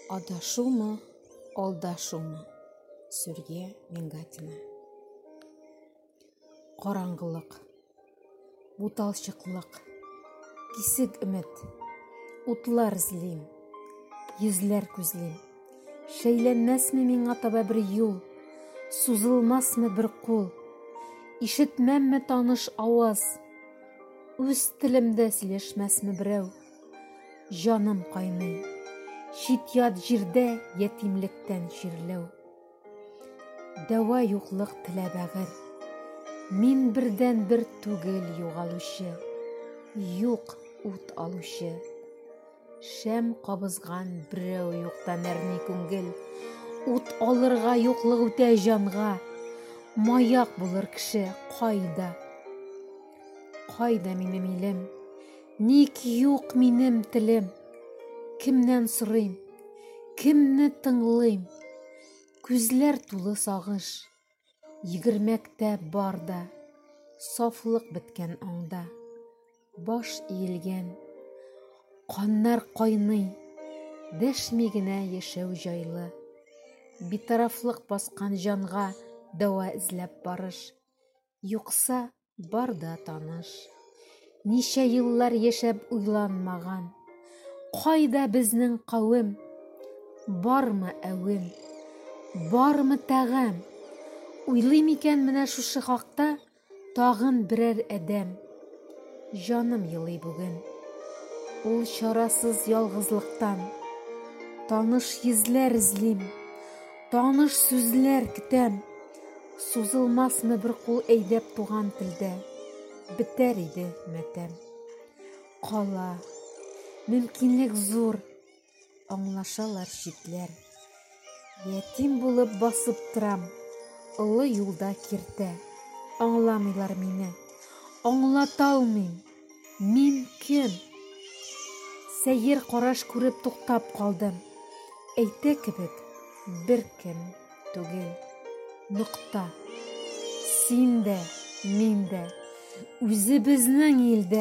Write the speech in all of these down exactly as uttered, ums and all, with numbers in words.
Адашумы, алдашумы? Сүрге Меңгәтина. Караңгылык, буталчыклык, кисек өмет, утлар эзлим, йөзләр күзлим. Шәйләнмәсме миңа таба бер юл, сузылмасмы бер кул, ишетмәмме таныш аваз, үз телемдә сөйләшмәсме берәү. Җаным кайный, чит-ят җирдә ятимлектән чирләү. Дәва юклык теләбәгер, мин бердән бер түгел югалучы, юк ут алучы. Шәм кабызган берәү юкта мәрни күңгел, ут алырга юклык үтә җанга, маяк булыр кеше кайда? Кайда минем илем? Ник юк минем телем? Кемнән сорыйм? Кемне тыңлыйм? Күзләр тулы сагыш, егермәктә бар да, сафлык беткән аңда. Баш иелгән, каннар кайный, дәшми генә яшәү җайлы. Битарафлык баскан җанга дәва эзләп барыш, юкса бар да таныш. Ничә еллар яшәп уйланмаган, кайда безнең кавем? Бармы әвем? Бармы тәгам? Уйлый микән менә шушы хакта тагын берәр адәм? Җаным елый бүген, ул чарасыз ялгызлыктан. Таныш йөзләр эзлим, таныш сүзләр көтәм. Сузылмасмы бер кул әйдәп туган телдә, бетәр иде матәм. Кала, мөмкинлек зур, аңлашалар читләр. Ятим булып басып торам, олы юлда киртә. Аңламыйлар мине, аңлата алмыйм, мин кем? Сәер караш күреп туктап калдым, әйтә кебек, бер кем түгел. Нукта. Син дә, мин дә, үзебезнең илдә.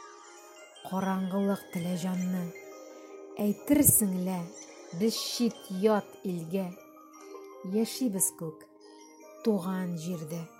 Караңгылык телә җанны, әйтерсең лә, без чит-ят илгә. Яшибез күк, туган җирдә.